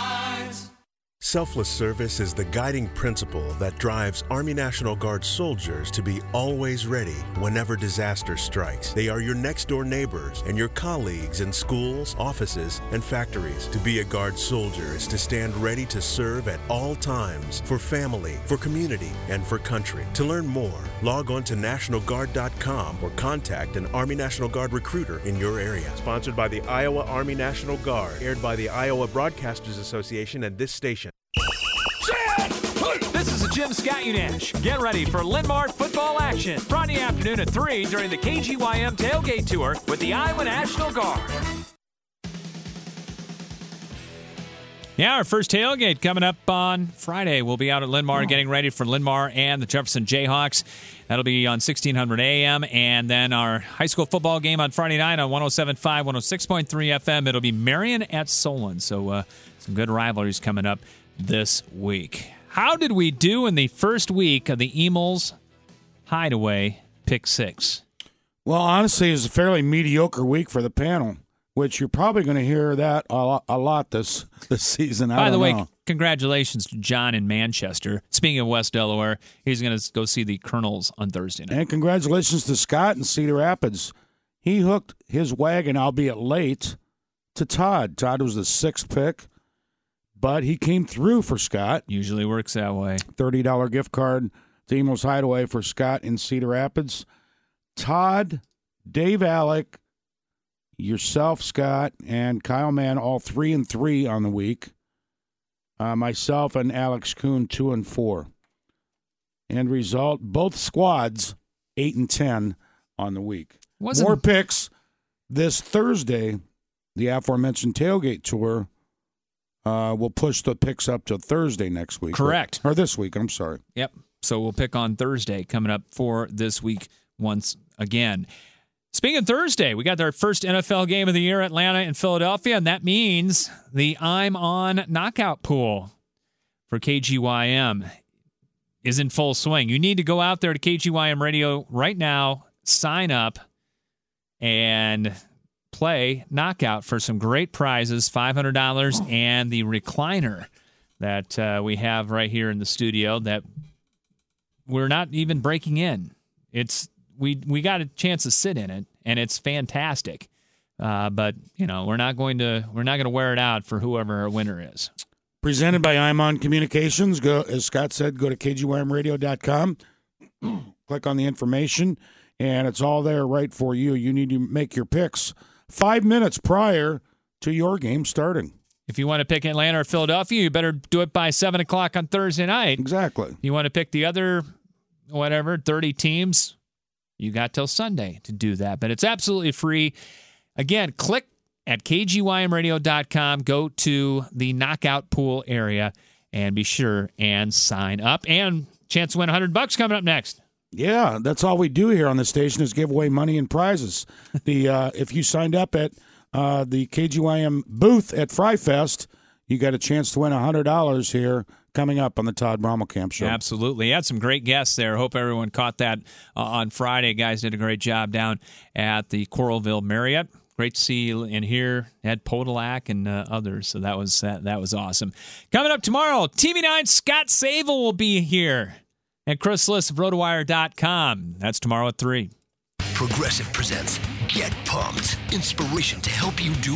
Selfless service is the guiding principle that drives Army National Guard soldiers to be always ready whenever disaster strikes. They are your next-door neighbors and your colleagues in schools, offices, and factories. To be a Guard soldier is to stand ready to serve at all times for family, for community, and for country. To learn more, log on to NationalGuard.com or contact an Army National Guard recruiter in your area. Sponsored by the Iowa Army National Guard, aired by the Iowa Broadcasters Association and this station. This is the Jim Scott-Unash. Get ready for Linmar football action Friday afternoon at 3 during the KGYM Tailgate Tour with the Iowa National Guard. Yeah, our first tailgate coming up on Friday. We'll be out at Linmar getting ready for Linmar and the Jefferson Jayhawks. That'll be on 1600 AM. And then our high school football game on Friday night on 107.5, 106.3 FM. It'll be Marion at Solon. So some good rivalries coming up this week. How did we do in the first week of the Emils Hideaway Pick 6? Well, honestly, it was a fairly mediocre week for the panel, which you're probably going to hear that a lot this season. By the way, congratulations to John in Manchester. Speaking of West Delaware, he's going to go see the Colonels on Thursday night. And congratulations to Scott in Cedar Rapids. He hooked his wagon, albeit late, to Todd. Todd was the 6th pick. But he came through for Scott. Usually works that way. $30 gift card to Emils Hideaway for Scott in Cedar Rapids. Todd, Dave Alec, yourself, Scott, and Kyle Mann, all 3-3 on the week. Myself and Alex Kuhn, 2-4. End result, both squads, 8-10 on the week. More picks this Thursday, the aforementioned tailgate tour. We'll push the picks up to Thursday next week. Correct. Or this week, I'm sorry. Yep. So we'll pick on Thursday coming up for this week once again. Speaking of Thursday, we got our first NFL game of the year, Atlanta and Philadelphia, and that means the I'm On knockout pool for KGYM is in full swing. You need to go out there to KGYM Radio right now, sign up, and play knockout for some great prizes, $500 and the recliner that we have right here in the studio that we're not even breaking in. It's we got a chance to sit in it, and it's fantastic. But we're not going to wear it out for whoever our winner is. Presented by Imon Communications. Go, as Scott said, go to kgymradio.com, click on the information, and it's all there right for you. You need to make your picks 5 minutes prior to your game starting. If you want to pick Atlanta or Philadelphia, you better do it by 7 o'clock on Thursday night. Exactly. If you want to pick the other, 30 teams, you got till Sunday to do that. But it's absolutely free. Again, click at kgymradio.com, go to the knockout pool area, and be sure and sign up. And chance to win $100 coming up next. Yeah, that's all we do here on the station is give away money and prizes. If you signed up at the KGYM booth at Fry Fest, you got a chance to win $100 here coming up on the Todd Brommelkamp Show. Absolutely. Had some great guests there. Hope everyone caught that on Friday. Guys did a great job down at the Coralville Marriott. Great to see and hear Ed Podolak and others. So that was awesome. Coming up tomorrow, TV9 Scott Sable will be here. And Chris Liss of RotoWire.com. That's tomorrow at 3. Progressive presents Get Pumped. Inspiration to help you do